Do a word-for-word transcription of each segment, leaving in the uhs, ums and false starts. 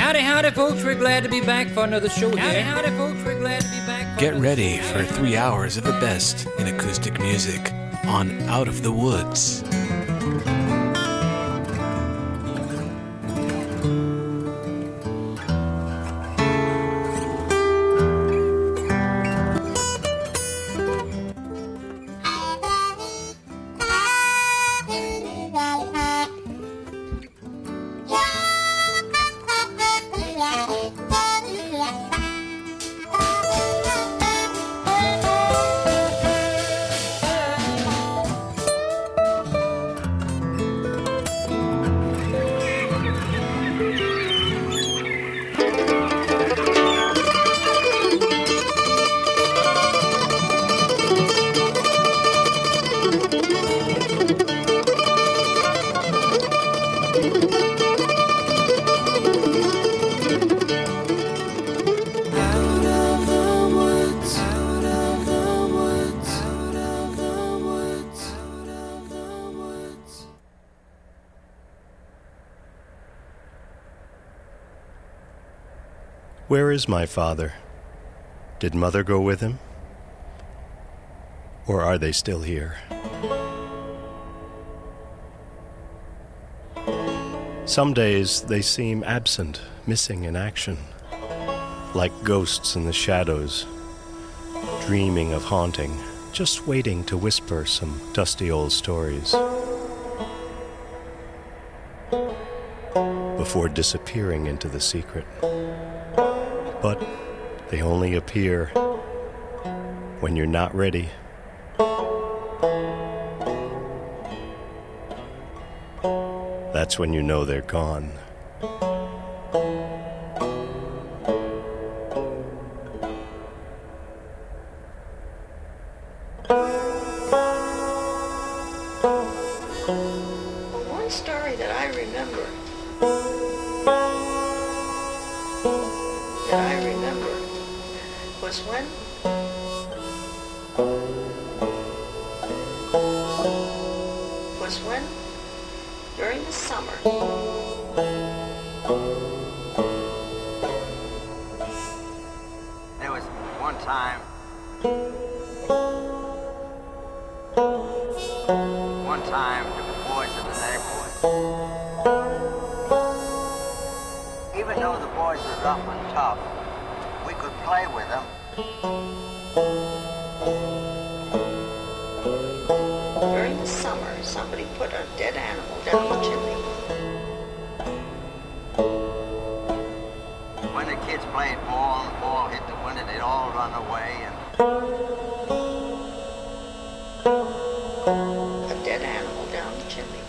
Howdy, howdy, folks. We're glad to be back for another show here. Howdy, howdy, folks. We're glad to be back for Get ready for three hours of the best in acoustic music on Out of the Woods. Where is my father? Did mother go with him? Or are they still here? Some days they seem absent, missing in action, like ghosts in the shadows, dreaming of haunting, just waiting to whisper some dusty old stories before disappearing into the secret. But they only appear when you're not ready. That's when you know they're gone. One story that I remember that I remember was when was when during the summer there was one time one time the boys in the neighborhood, even though the boys were rough and tough, we could play with them. During the summer, somebody put a dead animal down the chimney. When the kids played ball and the ball hit the window, they'd all run away and A dead animal down the chimney.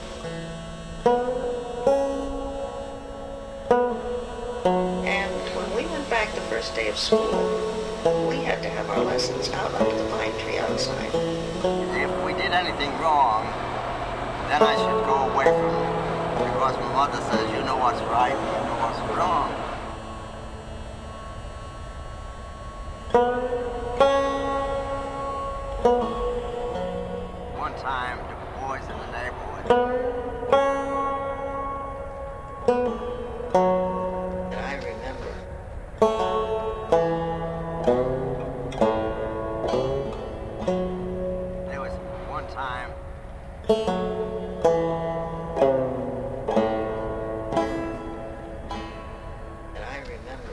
And when we went back the first day of school, we had to have our lessons out under the pine tree outside. if we did anything wrong, then I should go away from them. Because my mother says, you know what's right, you know what's wrong. One time, the boys in the neighborhood, That I remember. there was one time That I remember.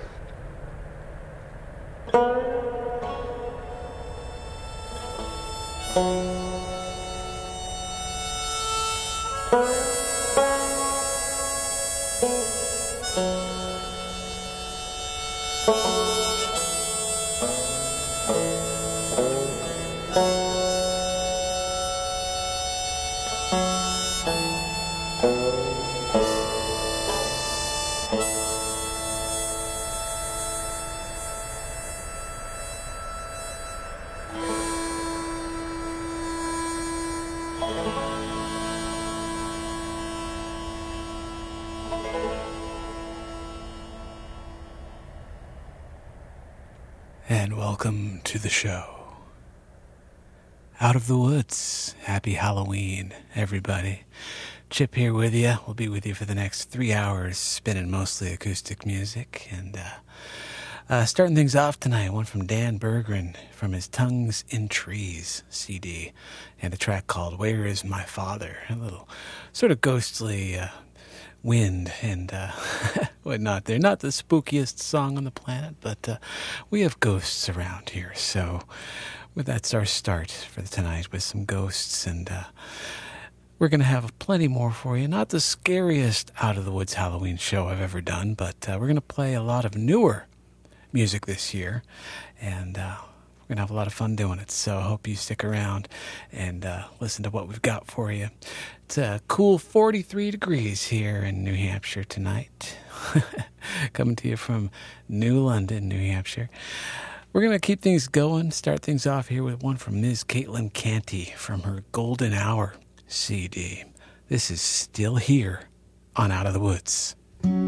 And welcome to the show. Out of the Woods. Happy Halloween, everybody. Chip here with you. We'll be with you for the next three hours, spinning mostly acoustic music. And uh, uh, starting things off tonight, one from Dan Berggren from his Tongues in Trees C D, and a track called Where Is My Father? A little sort of ghostly uh, wind and uh, whatnot. They're not the spookiest song on the planet, but uh, we have ghosts around here. So well, that's our start for tonight with some ghosts, and uh, we're going to have plenty more for you. Not the scariest Out of the Woods Halloween show I've ever done, but uh, we're going to play a lot of newer music this year, and uh, we're going to have a lot of fun doing it. So I hope you stick around and uh, listen to what we've got for you. It's a cool forty-three degrees here in New Hampshire tonight. Coming to you from New London, New Hampshire. We're going to keep things going, start things off here with one from Miz Caitlin Canty from her Golden Hour C D. This is Still Here on Out of the Woods.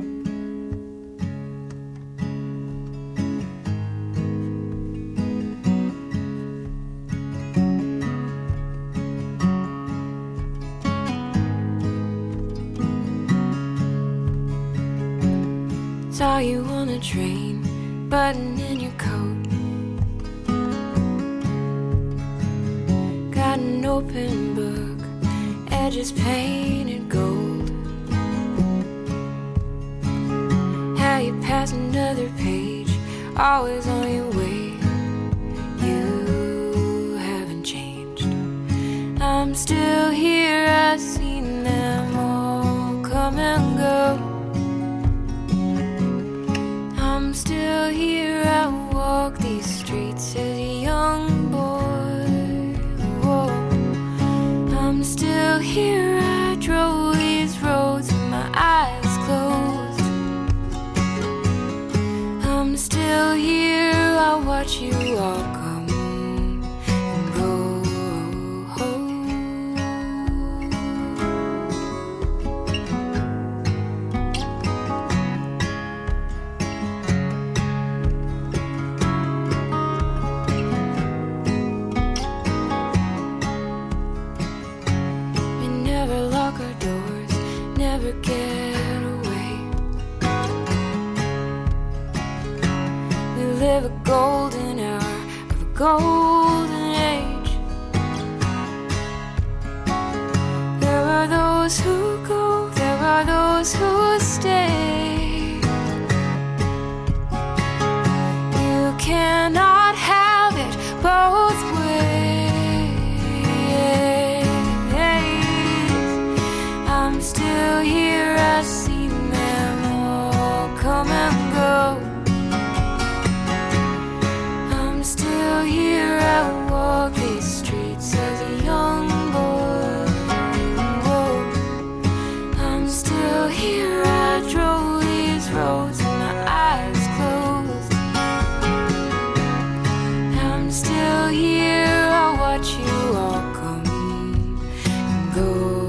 Saw you on a train, button in your coat. Got an open book, edges painted gold. How you pass another page, always on your way. You haven't changed. I'm still here, I've seen them all come and go. I'm still here, I walk these streets as a young boy. Whoa. I'm still here, I drove these roads with my eyes closed. I'm still here, I watch you all come and go. Get away. We live a golden hour of a golden age. There are those who go, there are those who stay. You cannot have it both ways. I'm still here, I've seen them all come and go. I'm still here, I walk these streets as a young boy. Whoa. I'm still here, I drove these roads with my eyes closed. I'm still here, I watch you all come and go.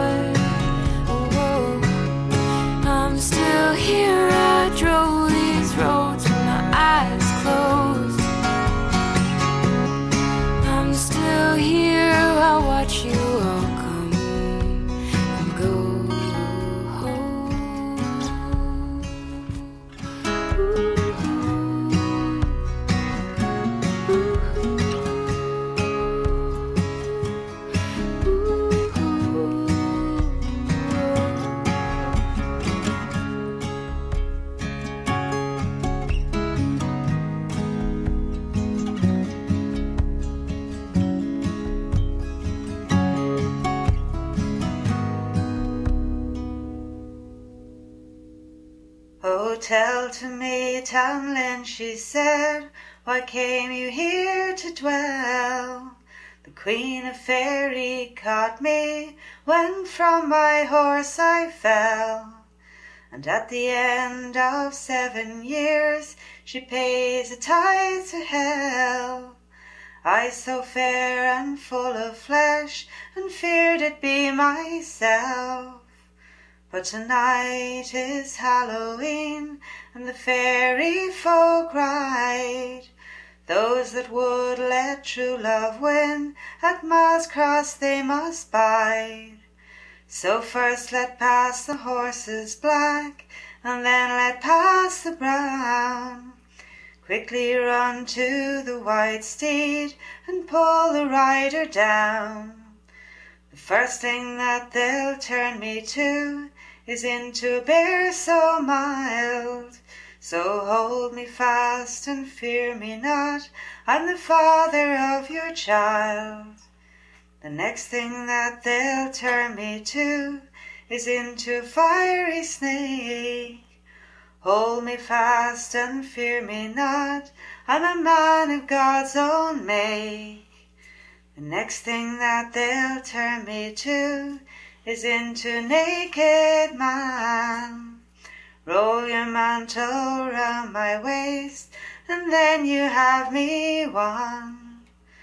Here I drove these tell to me, Tamlin, she said, why came you here to dwell? The Queen of Fairy caught me when from my horse I fell. And at the end of seven years she pays a tithe to hell. I so fair and full of flesh, and feared it be myself. But tonight is Halloween, and the fairy folk ride. Those that would let true love win, at Miles Cross they must bide. So first let pass the horses black, and then let pass the brown. Quickly run to the white steed, and pull the rider down. The first thing that they'll turn me to is into a bear so mild. So hold me fast and fear me not, I'm the father of your child. The next thing that they'll turn me to is into a fiery snake. Hold me fast and fear me not, I'm a man of God's own make. The next thing that they'll turn me to is into a naked man. Roll your mantle round my waist, and then you have me won.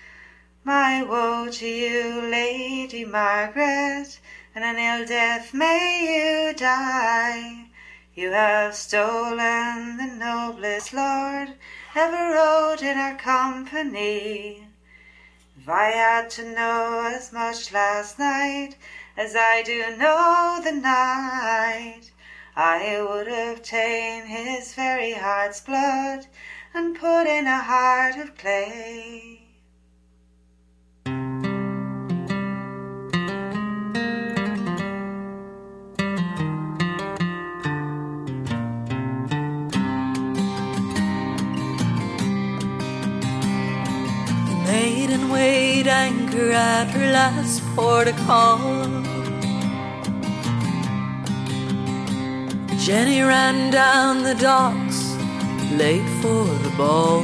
My woe to you, Lady Margaret, and an ill death may you die. You have stolen the noblest lord ever rode in our company. If I had to know as much last night as I do know the night, I would have ta'en his very heart's blood and put in a heart of clay. The maiden weighed anchor at her last port of call. Jenny ran down the docks, late for the ball.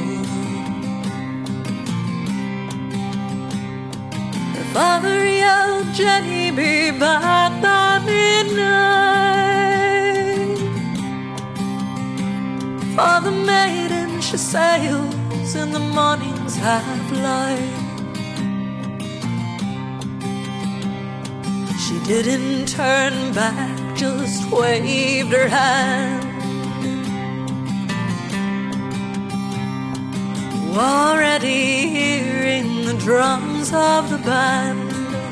Her father yelled, Jenny, be back by midnight. For the maiden, she sails in the morning's half light. She didn't turn back, just waved her hand. Already hearing the drums of the band.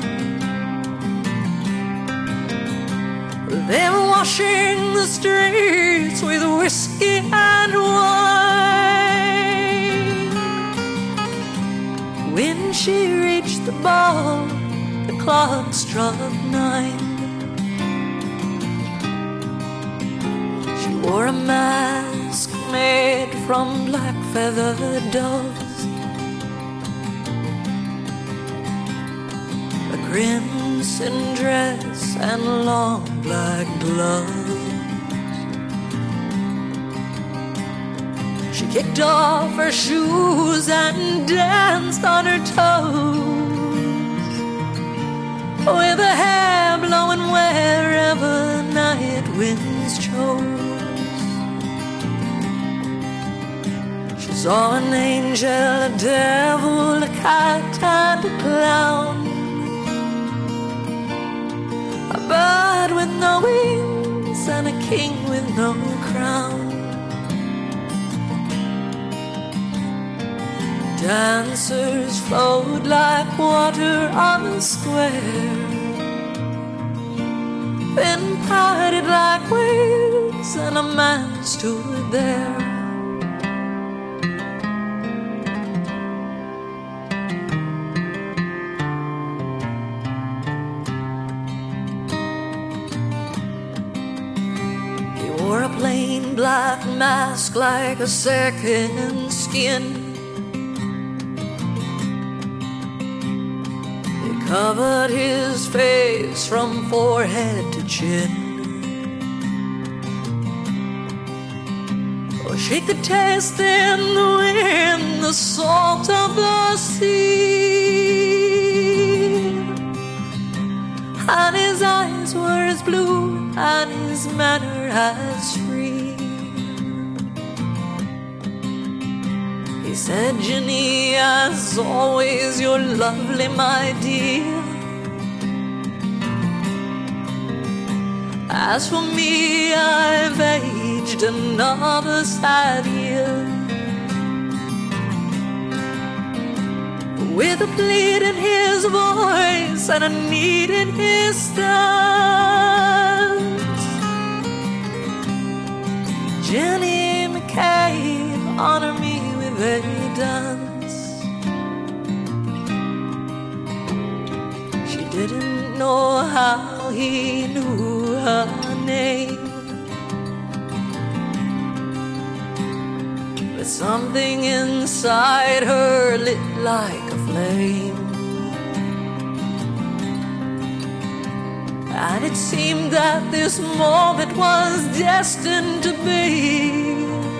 They were washing the streets with whiskey and wine. When she reached the ball, the clock struck nine. Wore a mask made from black feathered doves, a crimson dress and long black gloves. She kicked off her shoes and danced on her toes, with her hair blowing wherever night winds chose. Saw an angel, a devil, a cat and a clown, a bird with no wings and a king with no crown. Dancers flowed like water on the square, then parted like waves, and a man stood there. Black mask like a second skin. It covered his face from forehead to chin. She could taste in the wind the salt of the sea, and his eyes were as blue and his manner as free. He said, Jenny, as always, you're lovely, my dear. As for me, I've aged another sad year. With a plead in his voice and a need in his stance, Jenny McKay, honor me with a dance. She didn't know how he knew her name, but something inside her lit like a flame, and it seemed that this moment was destined to be.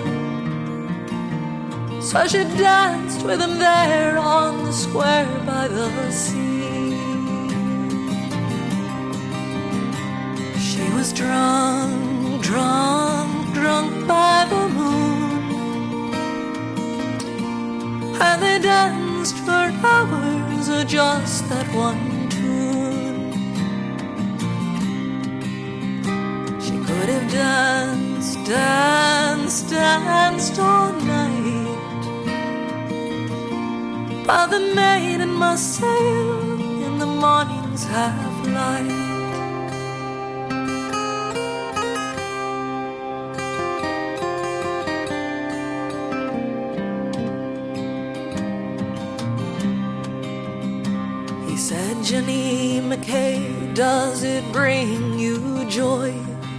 So she danced with him there on the square by the sea. She was drunk, drunk, drunk by the moon, and they danced for hours of just that one tune. She could have danced, danced, danced all night, but the maiden must sail in the morning's half light. He said, Jenny McKay, does it bring you joy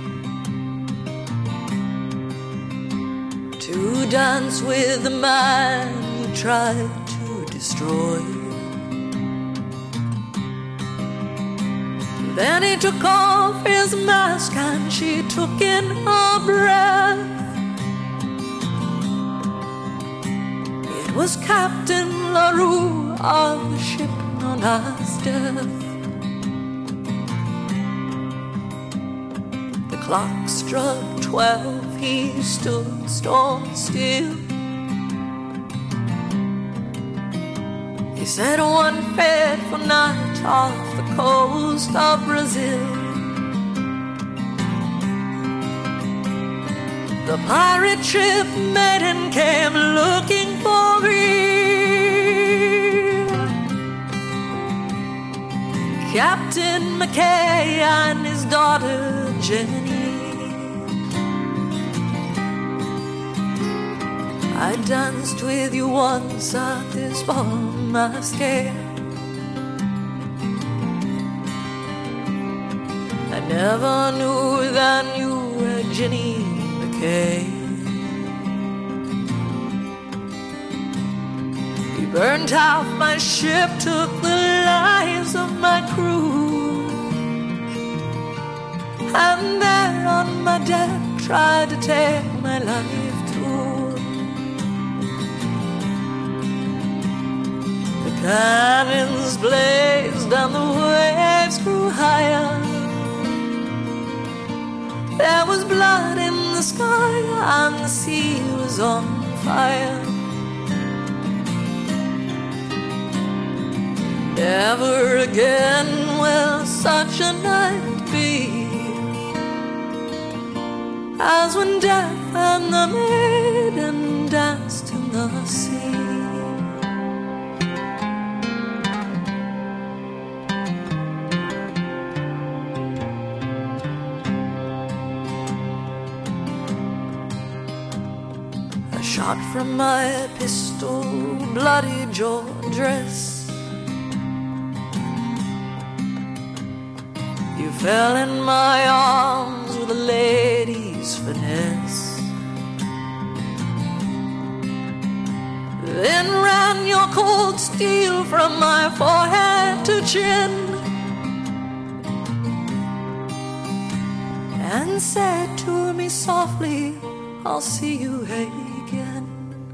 to dance with the man you tried to destroy? Then he took off his mask and she took in her breath. It was Captain LaRue of the ship known as Death. The clock struck twelve, he stood stone still. He said, one fateful night off the coast of Brazil, the pirate ship maiden came looking for me. Captain McKay and his daughter Jenny. I danced with you once at this ball masquerade. I never knew that you were Jenny McKay. You burnt out my ship, took the lives of my crew, and there on my deck tried to take my life too. The cannons blazed and the waves grew higher. There was blood in the sky and the sea was on fire. Never again will such a night be as when death and the maiden danced in the sea. A shot from my pistol bloodied your dress. You fell in my arms with a lady's finesse, then ran your cold steel from my forehead to chin, and said to me softly, I'll see you again.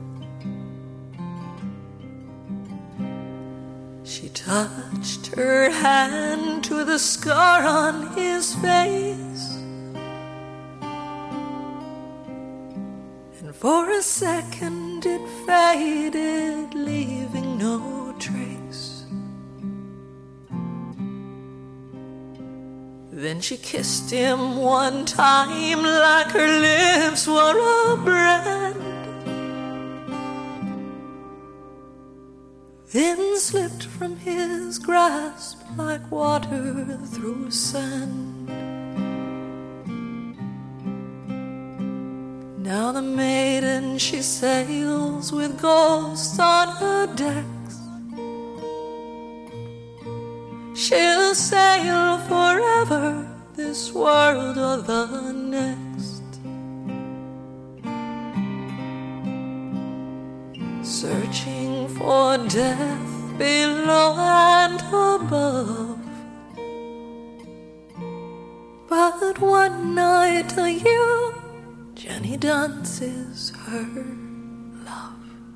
She touched her hand to the scar on his face, and for a second it faded, leaving no trace. Then she kissed him one time like her lips were a brand, then slipped from his grasp like water through sand. Now the maiden, she sails with ghosts on her decks. She'll sail forever, this world or the next, searching for death below and above. But one night a year, Jenny dances her love.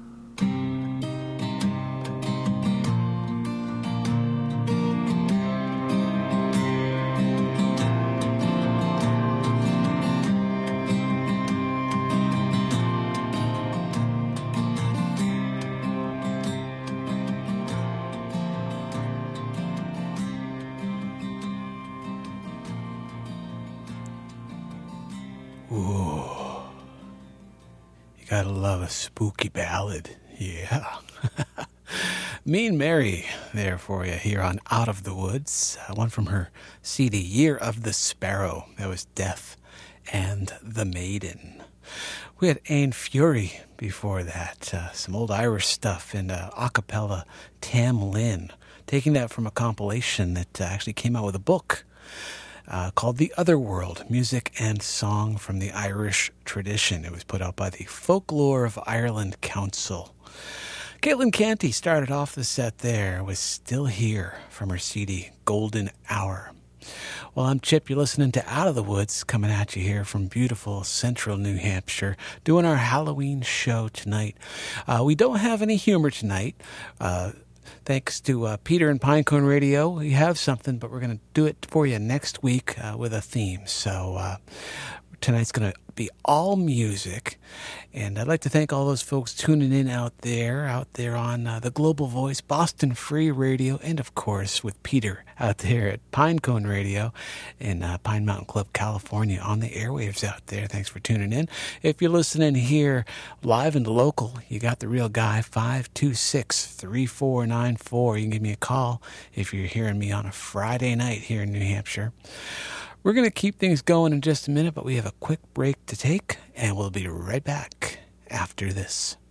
Gotta love a spooky ballad. Yeah. Mean Mary there for you here on Out of the Woods. Uh, one from her C D, Year of the Sparrow. That was Death and the Maiden. We had Ain Fury before that. Uh, some old Irish stuff in uh, a cappella Tam Lin. Taking that from a compilation that uh, actually came out with a book Uh, called The Other World, Music and Song from the Irish Tradition. It was put out by the Folklore of Ireland Council. Caitlin Canty started off the set there, was Still Here from her C D, Golden Hour. Well, I'm Chip. You're listening to Out of the Woods, coming at you here from beautiful central New Hampshire, doing our Halloween show tonight. Uh, we don't have any humor tonight. Uh, Thanks to uh, Peter and Pinecone Radio, we have something, but we're going to do it for you next week uh, with a theme. So uh, tonight's going to be all music, and I'd like to thank all those folks tuning in out there, out there on uh, the Global Voice, Boston Free Radio, and of course with Peter out there at Pinecone Radio in uh, Pine Mountain Club, California, on the airwaves out there. Thanks for tuning in. If you're listening here live and local, you got the real guy, five two six, three four nine four. You can give me a call if you're hearing me on a Friday night here in New Hampshire. We're going to keep things going in just a minute, but we have a quick break to take, and we'll be right back after this.